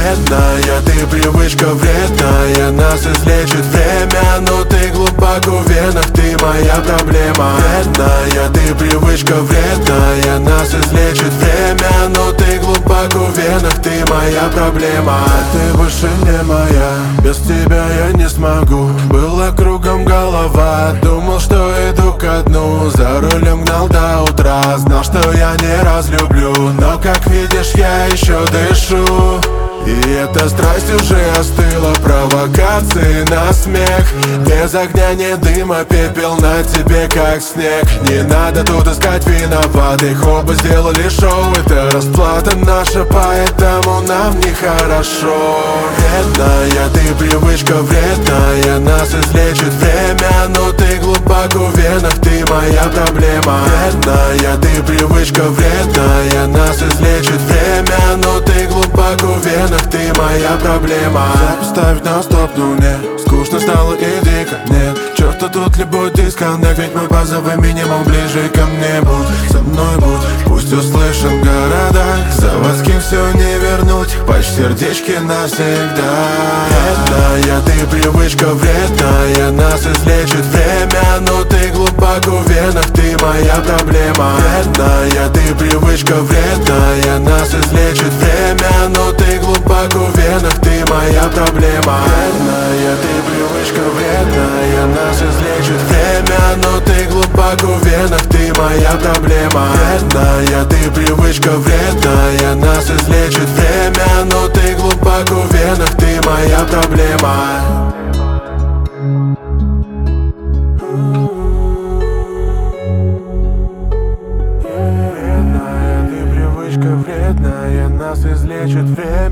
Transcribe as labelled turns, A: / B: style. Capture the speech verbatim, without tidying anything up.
A: Вредная ты привычка, вредная, нас излечит время. Но ты глубоко в венах, ты моя проблема. Вредная ты привычка, вредная, нас излечит время. Но ты глубоко в венах, ты моя проблема. Ты больше не моя, без тебя я не смогу. Была кругом голова, думал, что иду ко дну. За рулем гнал до утра, знал, что я не разлюблю. Но как видишь, я еще дышу. И эта страсть уже остыла, провокации на смех. Без огня не дыма, пепел на тебе как снег. Не надо тут искать виноватых, оба сделали шоу. Это расплата наша, поэтому нам нехорошо. Вредная ты привычка, вредная, нас излечит время. Но ты глубоко в венах, ты моя проблема. Вредная ты привычка, вредная, нас излечит время. Но ты глубоко в венах, ты моя проблема. Поставить на стоп, ну мне скучно стало и дико. Нет, чё-то тут любой дисконнект, ведь мой базовый минимум ближе ко мне. Будь со мной, будь, пусть услышим в городах. Заводским все не вернуть, почти сердечки навсегда. Вредная ты привычка, вредная, нас излечит время. Но ты глубоко в венах, ты моя проблема. Вредная ты привычка, вредная, нас излечит время. Но ты глубоко в венах, ты моя проблема. Вредная ты привычка, вредная, нас излечит время. Но ты глубоко в венах, ты моя проблема. Вредная ты привычка, вредная, нас излечит время. Но ты глубоко в венах, ты моя проблема. Вредная ты привычка, вредная, нас излечит время.